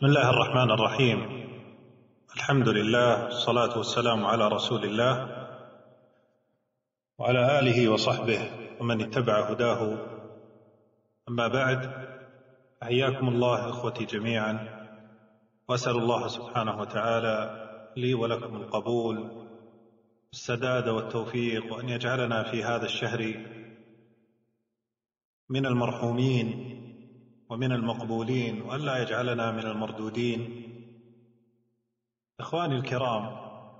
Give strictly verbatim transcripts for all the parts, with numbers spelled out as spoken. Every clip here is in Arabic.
بسم الله الرحمن الرحيم. الحمد لله والصلاة والسلام على رسول الله وعلى آله وصحبه ومن اتبع هداه. أما بعد، حياكم الله إخوتي جميعا، وأسأل الله سبحانه وتعالى لي ولكم القبول السداد والتوفيق، وأن يجعلنا في هذا الشهر من المرحومين ومن المقبولين، وأن لا يجعلنا من المردودين. إخواني الكرام،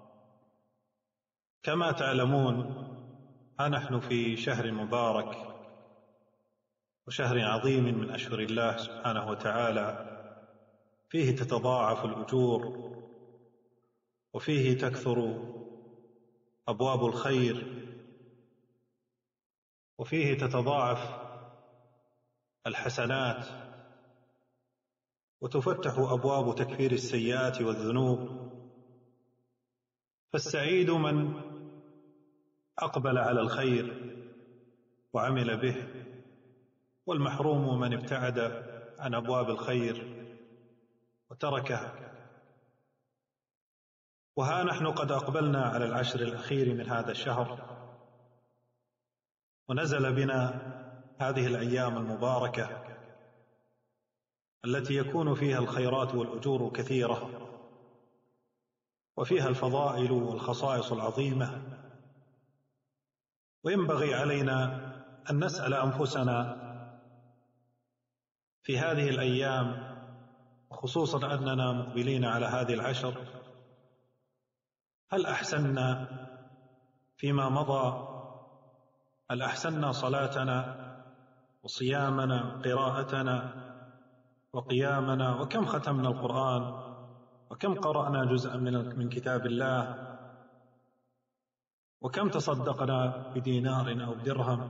كما تعلمون ها نحن في شهر مبارك وشهر عظيم من أشهر الله سبحانه وتعالى، فيه تتضاعف الأجور وفيه تكثر أبواب الخير وفيه تتضاعف الحسنات وتفتح أبواب تكفير السيئات والذنوب. فالسعيد من أقبل على الخير وعمل به، والمحروم من ابتعد عن أبواب الخير وتركها. وها نحن قد أقبلنا على العشر الأخير من هذا الشهر، ونزل بنا هذه الأيام المباركة التي يكون فيها الخيرات والأجور كثيرة، وفيها الفضائل والخصائص العظيمة. وينبغي علينا أن نسأل أنفسنا في هذه الأيام، وخصوصا أننا مقبلين على هذه العشر، هل أحسننا فيما مضى؟ هل أحسننا صلاتنا وصيامنا قراءتنا وقيامنا؟ وكم ختمنا القرآن؟ وكم قرأنا جزءا من من كتاب الله؟ وكم تصدقنا بدينار أو درهم؟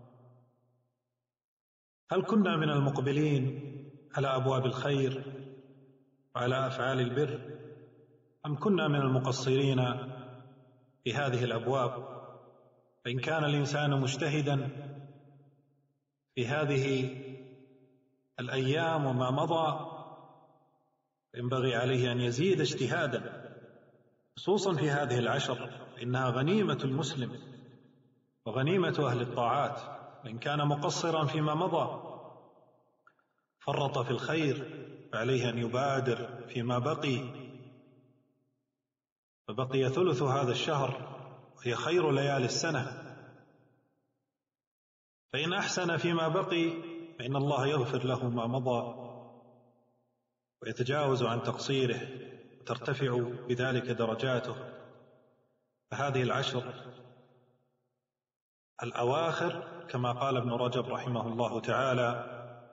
هل كنا من المقبلين على أبواب الخير وعلى أفعال البر، أم كنا من المقصرين في هذه الأبواب؟ فإن كان الإنسان مجتهدا في هذه الأيام وما مضى، ينبغي عليه أن يزيد اجتهادا، خصوصا في هذه العشر، إنها غنيمة المسلم وغنيمة أهل الطاعات. وإن كان مقصرا فيما مضى فرط في الخير، فعليه أن يبادر فيما بقي، فبقي ثلث هذا الشهر وهي خير ليالي السنة. فإن أحسن فيما بقي فإن الله يغفر له ما مضى ويتجاوز عن تقصيره، وترتفع بذلك درجاته. فهذه العشر الأواخر كما قال ابن رجب رحمه الله تعالى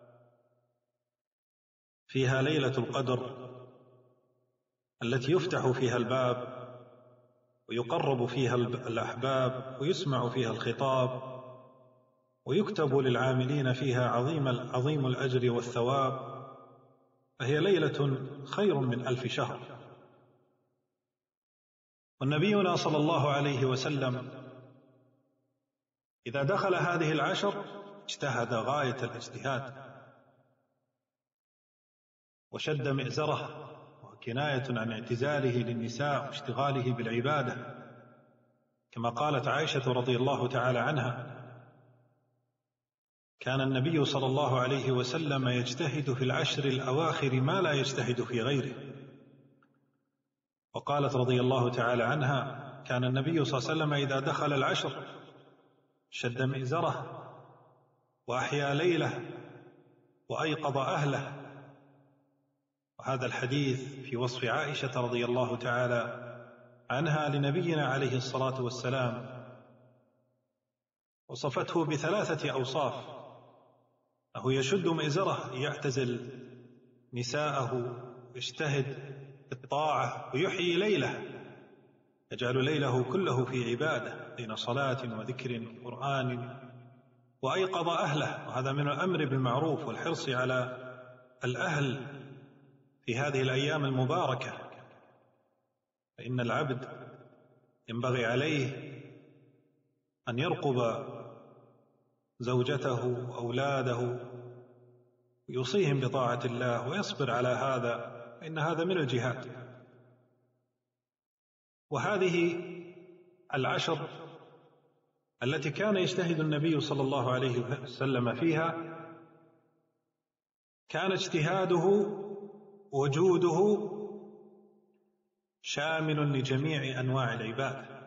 فيها ليلة القدر التي يفتح فيها الباب ويقرب فيها الأحباب ويسمع فيها الخطاب، ويكتب للعاملين فيها عظيم عظيم الأجر والثواب. فهي ليلة خير من ألف شهر. والنبينا صلى الله عليه وسلم إذا دخل هذه العشر اجتهد غاية الاجتهاد وشد مئزره، وكناية عن اعتزاله للنساء واشتغاله بالعبادة، كما قالت عائشة رضي الله تعالى عنها: كان النبي صلى الله عليه وسلم يجتهد في العشر الأواخر ما لا يجتهد في غيره. وقالت رضي الله تعالى عنها: كان النبي صلى الله عليه وسلم إذا دخل العشر شد مئزره وأحيا ليله وأيقظ أهله. وهذا الحديث في وصف عائشة رضي الله تعالى عنها لنبينا عليه الصلاة والسلام، وصفته بثلاثة أوصاف: أنه يشد مئزره، يعتزل نساءه، يجتهد في الطاعة، ويحيي ليله، يجعل ليله كله في عبادة بين صلاة وذكر قرآن. وأيقظ أهله، وهذا من الأمر بالمعروف والحرص على الأهل في هذه الأيام المباركة. فإن العبد ينبغي عليه أن يرقب زوجته وأولاده ويوصيهم بطاعة الله، ويصبر على هذا فإن هذا من الجهاد. وهذه العشر التي كان يجتهد النبي صلى الله عليه وسلم فيها كان اجتهاده وجوده شامل لجميع أنواع العبادة،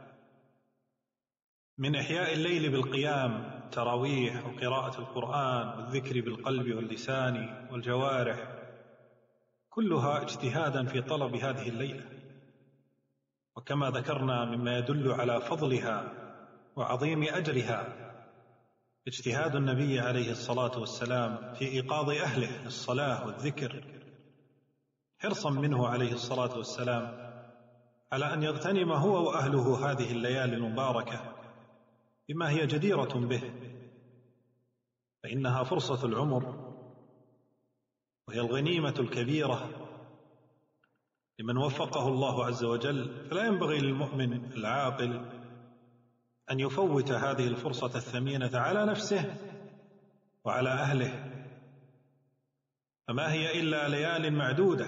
من إحياء الليل بالقيام تراويح وقراءة القرآن والذكر بالقلب واللسان والجوارح، كلها اجتهادا في طلب هذه الليلة. وكما ذكرنا مما يدل على فضلها وعظيم أجرها اجتهاد النبي عليه الصلاة والسلام في إيقاظ أهله للصلاة والذكر، حرصا منه عليه الصلاة والسلام على أن يغتنم هو وأهله هذه الليالي المباركة بما هي جديرة به، فإنها فرصة العمر، وهي الغنيمة الكبيرة لمن وفقه الله عز وجل. فلا ينبغي للمؤمن العاقل أن يفوت هذه الفرصة الثمينة على نفسه وعلى أهله، فما هي إلا ليال معدودة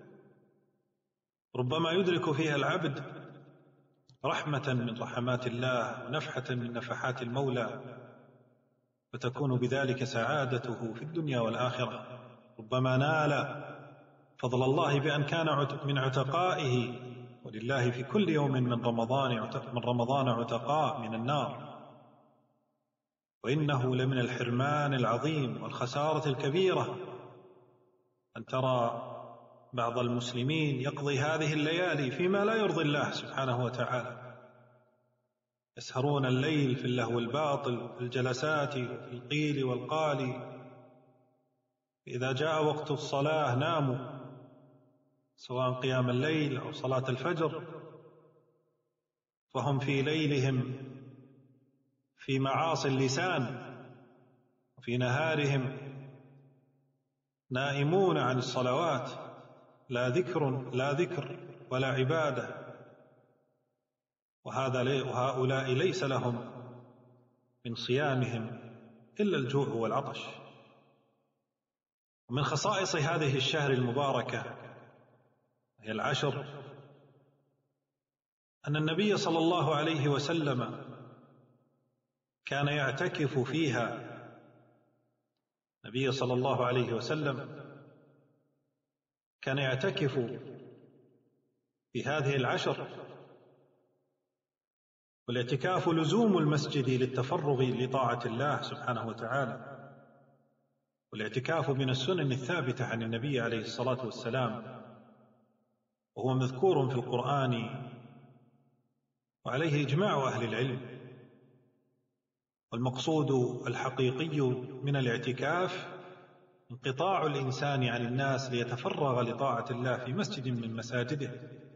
ربما يدرك فيها العبد رحمة من رحمات الله ونفحة من نفحات المولى، فتكون بذلك سعادته في الدنيا والآخرة. ربما نال فضل الله بأن كان من عتقائه، ولله في كل يوم من رمضان من رمضان عتقاء من النار، وإنه لمن الحرمان العظيم والخسارة الكبيرة أن ترى بعض المسلمين يقضي هذه الليالي فيما لا يرضي الله سبحانه وتعالى، يسهرون الليل في اللهو الباطل، في الجلسات وفي القيل والقال، إذا جاء وقت الصلاة ناموا، سواء قيام الليل أو صلاة الفجر، فهم في ليلهم في معاصي اللسان، وفي نهارهم نائمون عن الصلوات، لا ذكر لا ذكر ولا عبادة. وهذا لي وهؤلاء ليس لهم من صيامهم إلا الجوع والعطش. ومن خصائص هذه الشهر المباركة هي العشر أن النبي صلى الله عليه وسلم كان يعتكف فيها. النبي صلى الله عليه وسلم كان يعتكف في هذه العشر، والاعتكاف لزوم المسجد للتفرغ لطاعة الله سبحانه وتعالى، والاعتكاف من السنن الثابتة عن النبي عليه الصلاة والسلام، وهو مذكور في القرآن وعليه إجماع أهل العلم. والمقصود الحقيقي من الاعتكاف انقطاع الإنسان عن الناس ليتفرغ لطاعة الله في مسجد من مساجده،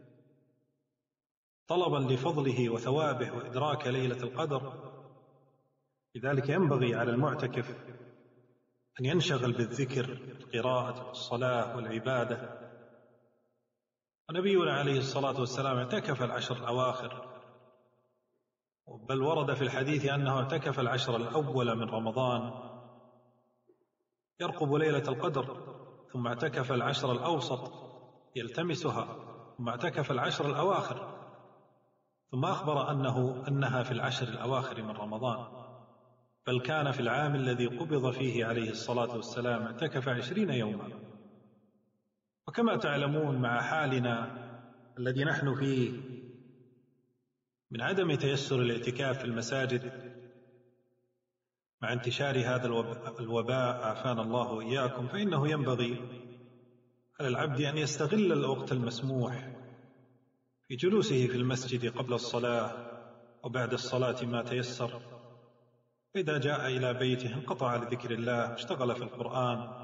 طلبا لفضله وثوابه وإدراك ليلة القدر. لذلك ينبغي على المعتكف أن ينشغل بالذكر، القراءة والصلاة والعبادة. ونبينا عليه الصلاة والسلام اعتكف العشر الأواخر، بل ورد في الحديث أنه اعتكف العشر الأول من رمضان يرقب ليلة القدر، ثم اعتكف العشر الأوسط يلتمسها، ثم اعتكف العشر الأواخر، ثم أخبر أنه أنها في العشر الأواخر من رمضان. بل كان في العام الذي قبض فيه عليه الصلاة والسلام اعتكف عشرين يوما. وكما تعلمون مع حالنا الذي نحن فيه من عدم تيسر الاعتكاف في المساجد مع انتشار هذا الوباء عافانا الله وإياكم، فإنه ينبغي على العبد أن يستغل الوقت المسموح في جلوسه في المسجد قبل الصلاة وبعد الصلاة ما تيسر. فإذا جاء إلى بيته انقطع لذكر الله واشتغل في القرآن.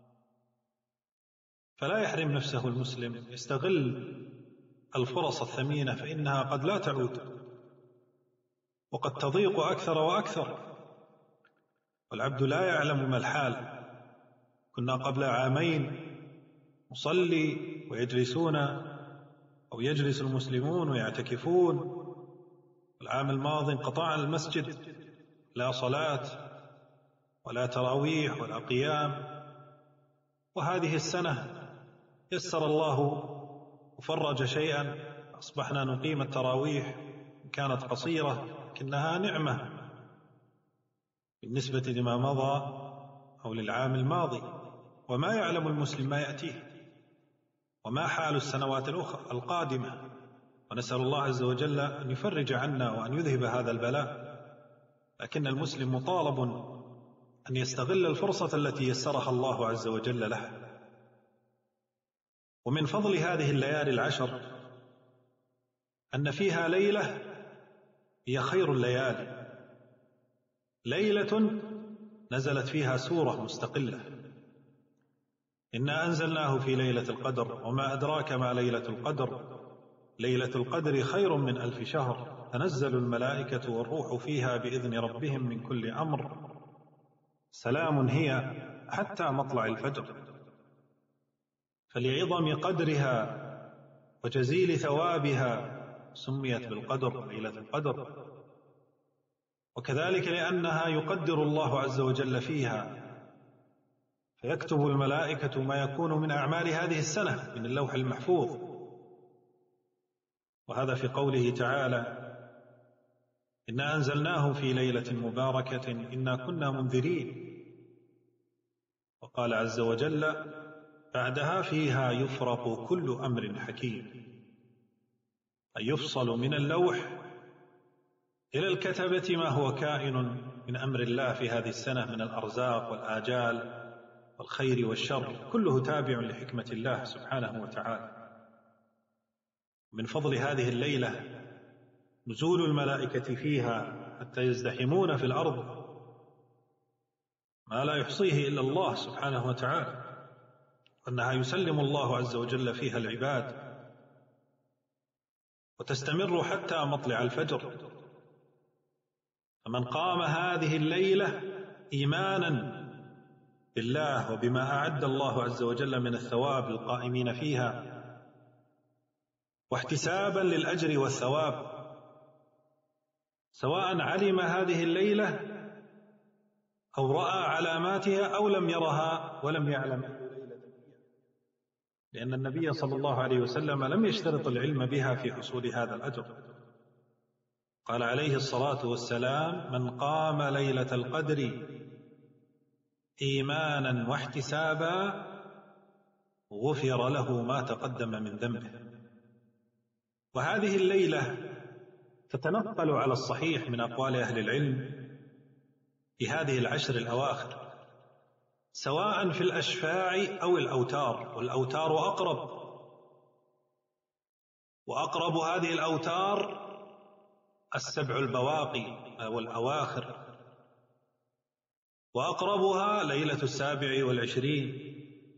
فلا يحرم نفسه المسلم، يستغل الفرص الثمينة، فإنها قد لا تعود وقد تضيق أكثر وأكثر، والعبد لا يعلم ما الحال. كنا قبل عامين نصلي ويجلسون أو يجلس المسلمون ويعتكفون، والعام الماضي انقطع المسجد، لا صلاة ولا تراويح ولا قيام. وهذه السنة يسر الله وفرج شيئا أصبحنا نقيم التراويح، كانت قصيرة لكنها نعمة بالنسبة لما مضى أو للعام الماضي، وما يعلم المسلم ما يأتيه وما حال السنوات الأخرى القادمة. ونسأل الله عز وجل أن يفرج عنا وأن يذهب هذا البلاء، لكن المسلم مطالب أن يستغل الفرصة التي يسرها الله عز وجل له. ومن فضل هذه الليالي العشر أن فيها ليلة هي خير الليالي، ليلة نزلت فيها سورة مستقلة: إنا أنزلناه في ليلة القدر وما أدراك ما ليلة القدر ليلة القدر خير من ألف شهر تنزل الملائكة والروح فيها بإذن ربهم من كل أمر سلام هي حتى مطلع الفجر. فلعظم قدرها وجزيل ثوابها سميت بالقدر ليلة القدر، وكذلك لأنها يقدر الله عز وجل فيها، فيكتب الملائكة ما يكون من أعمال هذه السنة من اللوح المحفوظ. وهذا في قوله تعالى: إنا أنزلناه في ليلة مباركة إنا كنا منذرين. وقال عز وجل بعدها: فيها يفرق كل أمر حكيم، أي يفصل من اللوح إلى الكتبة ما هو كائن من أمر الله في هذه السنة من الأرزاق والآجال والخير والشر، كله تابع لحكمة الله سبحانه وتعالى. من فضل هذه الليلة نزول الملائكة فيها حتى يزدحمون في الأرض ما لا يحصيه إلا الله سبحانه وتعالى، وأنها يسلم الله عز وجل فيها العباد وتستمر حتى مطلع الفجر. فمن قام هذه الليلة إيمانا بالله وبما أعد الله عز وجل من الثواب للقائمين فيها، واحتسابا للأجر والثواب، سواء علم هذه الليلة أو رأى علاماتها أو لم يرها ولم يعلم، لأن النبي صلى الله عليه وسلم لم يشترط العلم بها في حصول هذا الأجر. قال عليه الصلاة والسلام: من قام ليلة القدر إيمانا واحتسابا غفر له ما تقدم من ذنبه. وهذه الليلة تتنقل على الصحيح من أقوال أهل العلم في هذه العشر الأواخر، سواء في الأشفاع أو الأوتار، والأوتار أقرب، وأقرب هذه الأوتار السبع البواقي والأواخر، وأقربها ليلة السابع والعشرين.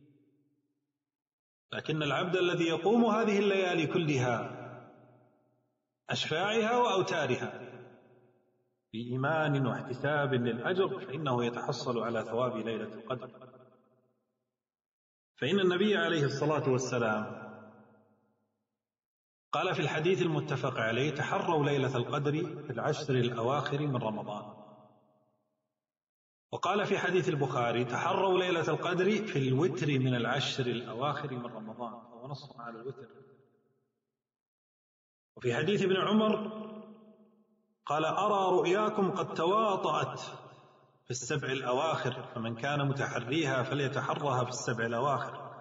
لكن العبد الذي يقوم هذه الليالي كلها أشفاعها وأوتارها بإيمان واحتساب للأجر فإنه يتحصل على ثواب ليلة القدر. فإن النبي عليه الصلاة والسلام قال في الحديث المتفق عليه: تحروا ليلة القدر في العشر الأواخر من رمضان. وقال في حديث البخاري: تحروا ليلة القدر في الوتر من العشر الأواخر من رمضان، وهو نص على الوتر. وفي حديث ابن عمر قال: أرى رؤياكم قد تواطأت في السبع الأواخر، فمن كان متحريها فليتحرها في السبع الأواخر.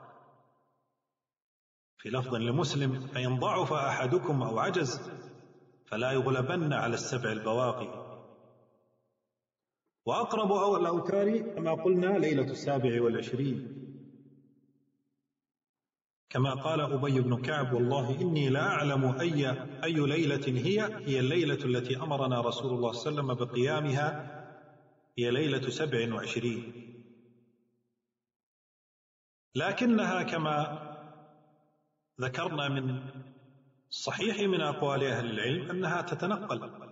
في لفظ لمسلم: فإن ضعف أحدكم أو عجز فلا يغلبن على السبع البواقي. وأقرب أول الأوتار كما قلنا ليلة السابع والعشرين، كما قال أبي بن كعب: والله إني لا أعلم أي, أي ليلة هي هي الليلة التي أمرنا رسول الله صلى الله عليه وسلم بقيامها، هي ليلة سبع وعشرين. لكنها كما ذكرنا من الصحيح من أقوال أهل العلم أنها تتنقل،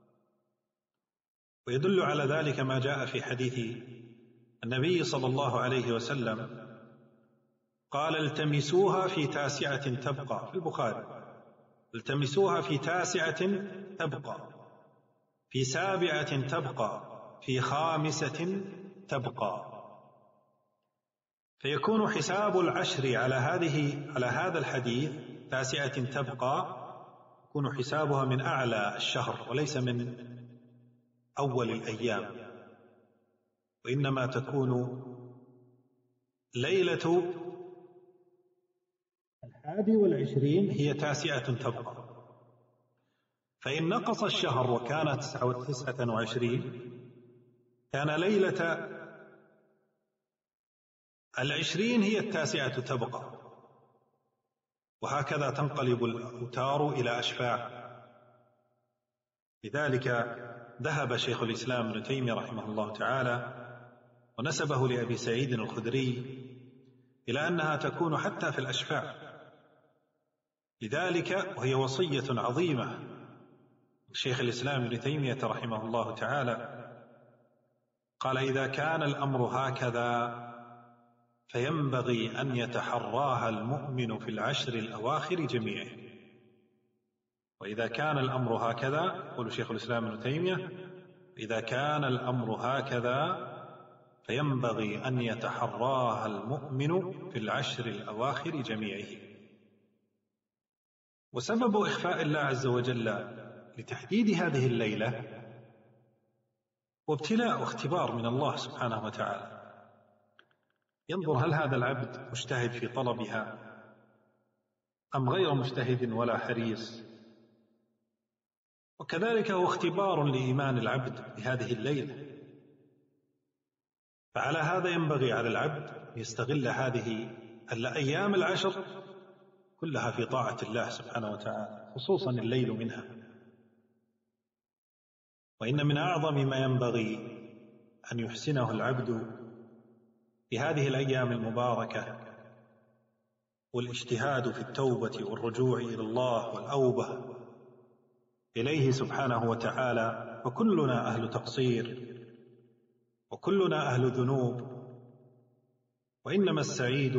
ويدل على ذلك ما جاء في حديث النبي صلى الله عليه وسلم قال: التمسوها في تاسعة تبقى، في البخاري: التمسوها في تاسعة تبقى، في سابعة تبقى، في خامسة تبقى. فيكون حساب العشر على هذه على هذا الحديث تاسعة تبقى، يكون حسابها من أعلى الشهر وليس من أول الأيام، وإنما تكون ليلة الحادي والعشرين هي تاسعة تبقى. فإن نقص الشهر وكانت تسعة وعشرين كان ليلة العشرين هي التاسعة تبقى، وهكذا تنقلب الأوتار إلى أشفاع. لذلك ذهب شيخ الإسلام ابن تيمية رحمه الله تعالى ونسبه لأبي سعيد الخدري إلى أنها تكون حتى في الأشفاع. لذلك وهي وصية عظيمة شيخ الإسلام ابن تيمية رحمه الله تعالى، قال: إذا كان الأمر هكذا فينبغي أن يتحراها المؤمن في العشر الأواخر جميعه. وإذا كان الأمر هكذا، يقول شيخ الإسلام ابن تيمية: إذا كان الأمر هكذا فينبغي أن يتحراها المؤمن في العشر الأواخر جميعه. وسبب إخفاء الله عز وجل لتحديد هذه الليلة وابتلاء واختبار من الله سبحانه وتعالى، ينظر هل هذا العبد مجتهد في طلبها أم غير مجتهد ولا حريص. وكذلك هو اختبار لإيمان العبد بهذه الليلة. فعلى هذا ينبغي على العبد يستغل هذه الأيام العشر كلها في طاعة الله سبحانه وتعالى، خصوصا الليل منها. وإن من أعظم ما ينبغي أن يحسنه العبد في هذه الأيام المباركة والاجتهاد في التوبة والرجوع إلى الله والأوبة إليه سبحانه وتعالى. وكلنا أهل تقصير وكلنا أهل ذنوب، وإنما السعيد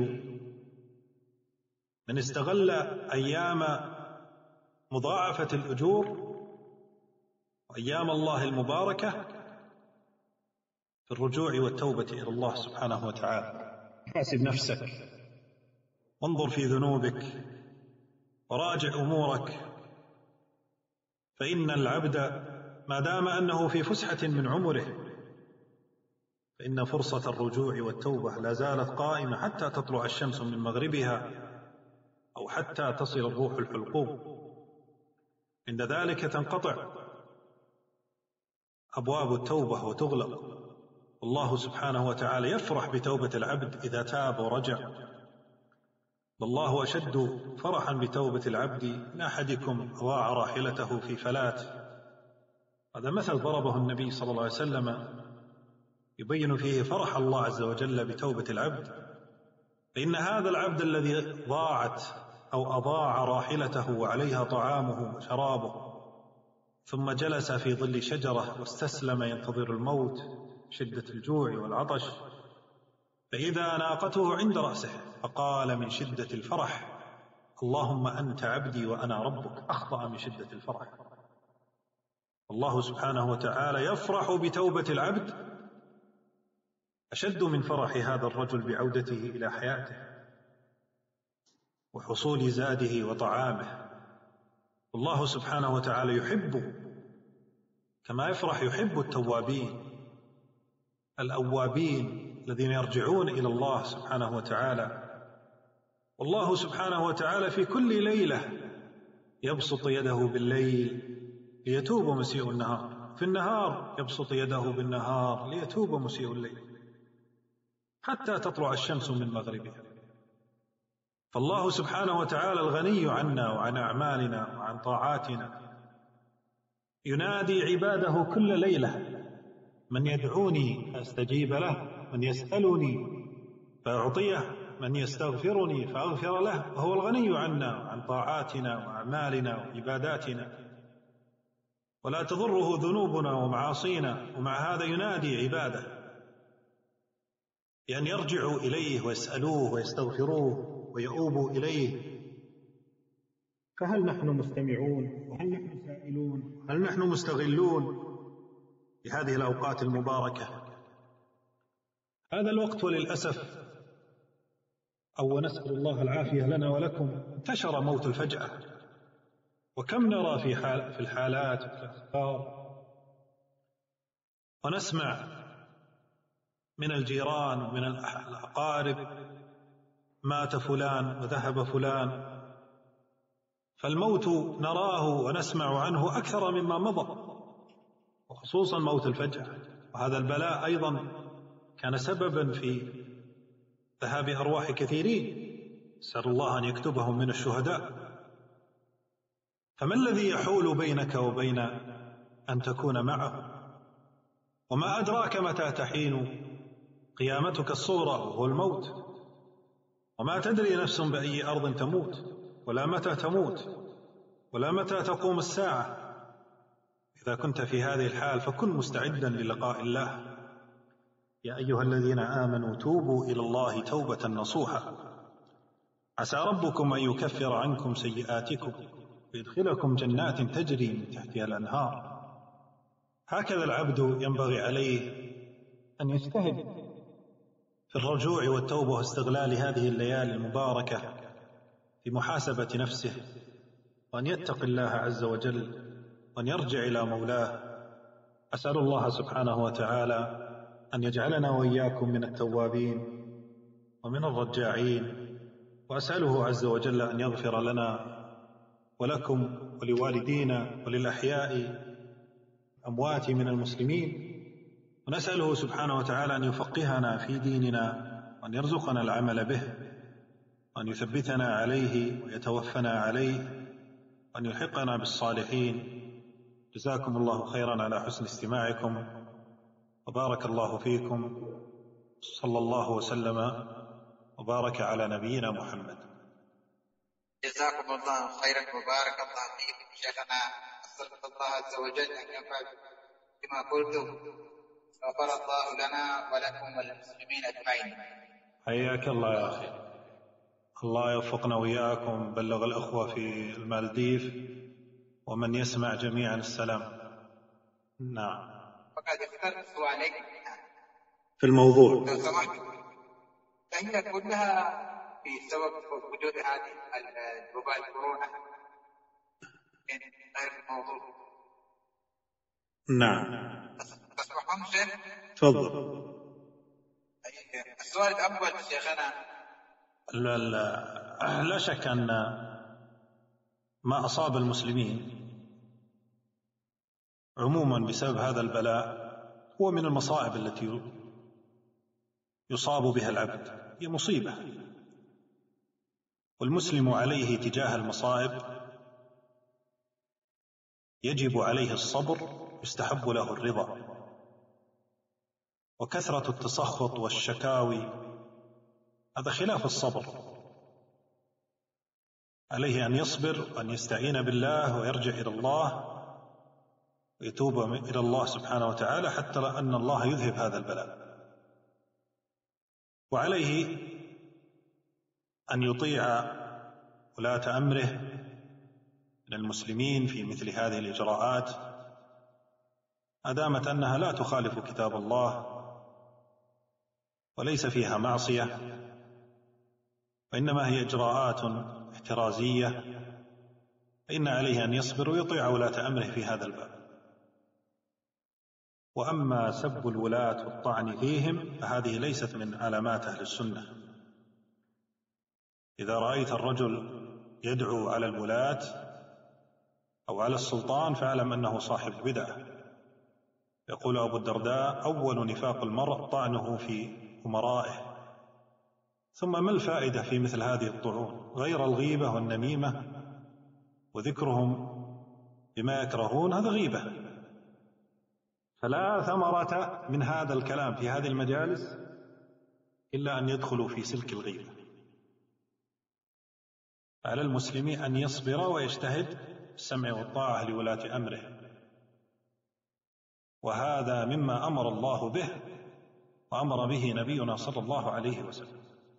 من استغل أيام مضاعفة الأجور وأيام الله المباركة في الرجوع والتوبة إلى الله سبحانه وتعالى. حاسب نفسك وانظر في ذنوبك وراجع أمورك، فإن العبد ما دام أنه في فسحة من عمره فإن فرصة الرجوع والتوبة لا زالت قائمة حتى تطلع الشمس من مغربها أو حتى تصل الروح الحلقوم. عند ذلك تنقطع أبواب التوبة وتغلق. الله سبحانه وتعالى يفرح بتوبة العبد إذا تاب ورجع. والله أشد فرحا بتوبة العبد من أحدكم أضاع راحلته في فلات. هذا مثل ضربه النبي صلى الله عليه وسلم يبين فيه فرح الله عز وجل بتوبة العبد. فإن هذا العبد الذي ضاعت أو أضاع راحلته وعليها طعامه وشرابه، ثم جلس في ظل شجرة واستسلم ينتظر الموت شدة الجوع والعطش، فإذا ناقته عند رأسه فقال من شدة الفرح: اللهم أنت عبدي وأنا ربك، أخطأ من شدة الفرح. الله سبحانه وتعالى يفرح بتوبة العبد أشد من فرح هذا الرجل بعودته إلى حياته وحصول زاده وطعامه. والله سبحانه وتعالى يحب كما يفرح يحب التوابين الأوابين الذين يرجعون إلى الله سبحانه وتعالى. والله سبحانه وتعالى في كل ليلة يبسط يده بالليل ليتوب مسيء النهار، في النهار يبسط يده بالنهار ليتوب مسيء الليل، حتى تطلع الشمس من مغربها. فالله سبحانه وتعالى الغني عنا وعن أعمالنا وعن طاعاتنا ينادي عباده كل ليلة: من يدعوني فأستجيب له، من يسألني فأعطيه، من يستغفرني فأغفر له. وهو الغني عنا وعن طاعاتنا وأعمالنا وعباداتنا، ولا تضره ذنوبنا ومعاصينا. ومع هذا ينادي عباده بأن يرجعوا إليه ويسألوه ويستغفروه ويؤوبوا إليه. فهل نحن مستمعون؟ وهل نحن سائلون؟ هل نحن مستغلون بهذه الأوقات المباركة؟ هذا الوقت وللأسف أو نسأل الله العافية لنا ولكم، انتشر موت الفجأة. وكم نرى في حال في الحالات وفي الأخبار ونسمع من الجيران ومن الأقارب مات فلان وذهب فلان، فالموت نراه ونسمع عنه أكثر مما مضى، وخصوصا موت الفجأة. وهذا البلاء أيضا كان سببا في ذهاب أرواح كثيرين، نسأل الله أن يكتبهم من الشهداء. فما الذي يحول بينك وبين أن تكون معه؟ وما أدراك متى تحين قيامتك الصغرى وهو الموت، وما تدري نفس بأي أرض تموت، ولا متى تموت، ولا متى تقوم الساعة. إذا كنت في هذه الحال فكن مستعدا للقاء الله. يا أيها الذين آمنوا توبوا إلى الله توبة نصوحا عسى ربكم أن يكفر عنكم سيئاتكم ويدخلكم جنات تجري من تحتها الأنهار. هكذا العبد ينبغي عليه أن يجتهد في الرجوع والتوبة واستغلال هذه الليالي المباركة في محاسبة نفسه، وأن يتق الله عز وجل، وأن يرجع إلى مولاه. أسأل الله سبحانه وتعالى أن يجعلنا وإياكم من التوابين ومن الرجاعين، وأسأله عز وجل أن يغفر لنا ولكم ولوالدينا وللأحياء أموات من المسلمين، ونسأله سبحانه وتعالى أن يفقهنا في ديننا، وأن يرزقنا العمل به، وأن يثبتنا عليه ويتوفنا عليه، وأن يلحقنا بالصالحين. جزاكم الله خيرا على حسن استماعكم، وبارك الله فيكم. صلى الله وسلم وبارك على نبينا محمد. جزاكم الله خيرا وبارك الله فيكم شيخنا. أسأل الله عز وجل أن ينفع بما قلتم، غفر الله لنا ولكم وللمسلمين أجمعين. حياك الله يا أخي، الله يوفقنا وإياكم. بلغ الأخوة في المالديف ومن يسمع جميعا السلام. نعم. فقد اخترت سؤالين في الموضوع لو سمحت، فهي كلها في سبب وجود هذه الوباء الكورونا من غير الموضوع. نعم. تسمحون شيخ؟ تفضل. السؤال الأول شيخنا، لا, لا, لا شك أن ما أصاب المسلمين عموما بسبب هذا البلاء هو من المصائب التي يصاب بها العبد، هي مصيبة، والمسلم عليه تجاه المصائب يجب عليه الصبر، يستحب له الرضا. وكثرة التسخط والشكاوي هذا خلاف الصبر. عليه أن يصبر وأن يستعين بالله ويرجع إلى الله ويتوب إلى الله سبحانه وتعالى حتى أن الله يذهب هذا البلاء. وعليه أن يطيع ولاة أمره من المسلمين في مثل هذه الإجراءات، ما دامت أنها لا تخالف كتاب الله وليس فيها معصية، وإنما هي إجراءات احترازية، فإن عليه أن يصبر ويطيع ولاة أمره في هذا الباب. وأما سب الولاة والطعن فيهم فهذه ليست من علامات أهل السنة. إذا رأيت الرجل يدعو على الولاة أو على السلطان فاعلم أنه صاحب بدعة. يقول أبو الدرداء: أول نفاق المرء طعنه في أمرائه. ثم ما الفائدة في مثل هذه الطعون غير الغيبة والنميمة وذكرهم بما يكرهون؟ هذا غيبة. فلا ثمرة من هذا الكلام في هذه المجالس إلا أن يدخلوا في سلك الغيبة. على المسلم أن يصبر ويجتهد السمع والطاعة لولاة أمره، وهذا مما أمر الله به وأمر به نبينا صلى الله عليه وسلم،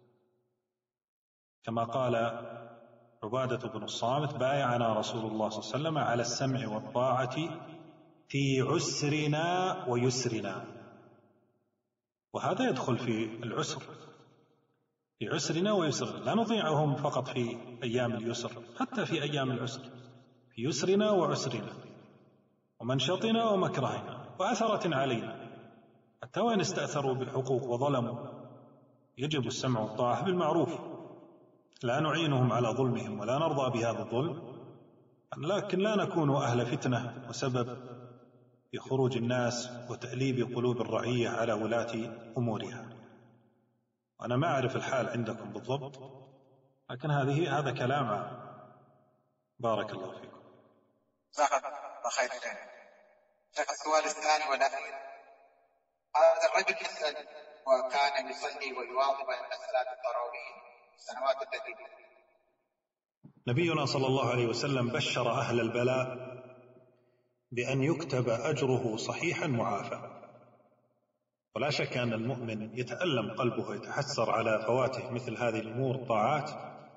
كما قال عبادة بن الصامت: بايعنا رسول الله صلى الله عليه وسلم على السمع والطاعة في عسرنا ويسرنا. وهذا يدخل في العسر، في عسرنا ويسرنا، لا نطيعهم فقط في أيام اليسر، حتى في أيام العسر، في يسرنا وعسرنا ومنشطنا ومكرهنا وأثرة علينا، حتى وإن استأثروا بالحقوق وظلموا يجب السمع والطاعة بالمعروف، لا نعينهم على ظلمهم ولا نرضى بهذا الظلم، لكن لا نكون أهل فتنة وسبب في خروج الناس وتأليب قلوب الرعية على ولاة أمورها. وأنا ما أعرف الحال عندكم بالضبط، لكن هذه هذا كلام عام. بارك الله فيكم. جزاك الله خير. شيخ السؤال الثاني والأخير، هذا الرجل يسأل وكان يصلي ويواظب على صلاة التراويح السنوات التي نبينا صلى الله عليه وسلم بشر أهل البلاء بأن يكتب أجره صحيحا معافى، ولا شك أن المؤمن يتألم قلبه ويتحسر على فواته مثل هذه الأمور الطاعات،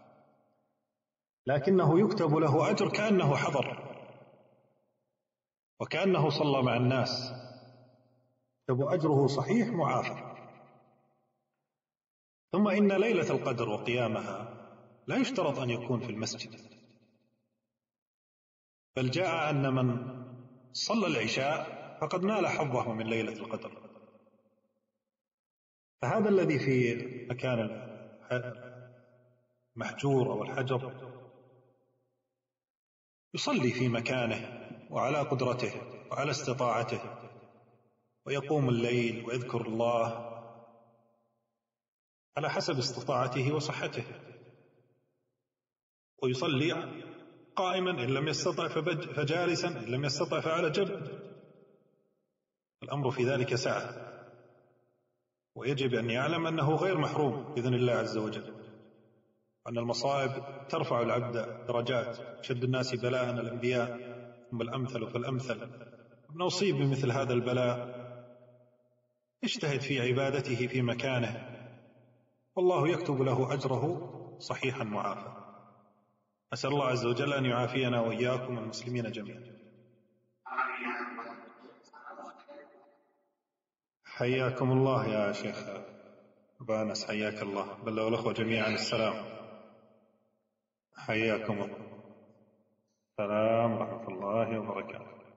لكنه يكتب له أجر كأنه حضر وكأنه صلى مع الناس، يكتب أجره صحيح معافى. ثم إن ليلة القدر وقيامها لا يشترط أن يكون في المسجد، بل جاء أن من صلى العشاء فقد نال حظه من ليلة القدر. فهذا الذي في مكان المحجور أو الحجر يصلي في مكانه وعلى قدرته وعلى استطاعته، ويقوم الليل ويذكر الله على حسب استطاعته وصحته، ويصلي قائما إن لم يستطع فجالسا، إن لم يستطع فعلى جنب. الأمر في ذلك سعة، ويجب أن يعلم أنه غير محروم بإذن الله عز وجل، وأن المصائب ترفع العبد درجات. شد الناس بلاء الأنبياء ثم الأمثل فالأمثل. ابن أصيب بمثل هذا البلاء اجتهد في عبادته في مكانه، والله يكتب له أجره صحيحا معافى. أسأل الله عز وجل أن يعافينا وإياكم المسلمين جميعا. حياكم الله يا شيخ بانس، حياك الله. بلغ الأخوة جميعا السلام. حياكم الله. السلام ورحمة الله وبركاته.